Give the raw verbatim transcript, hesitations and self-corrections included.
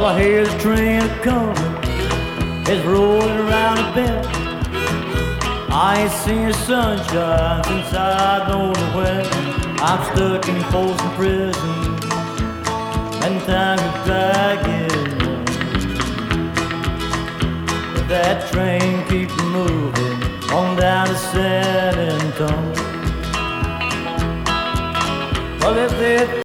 Well, I hear the train coming, it's rolling around a bend. I ain't seen the sunshine since I don't know when. I'm stuck in Folsom Prison, and time is dragging on. But that train keeps moving on down to San Antonio. Well, if they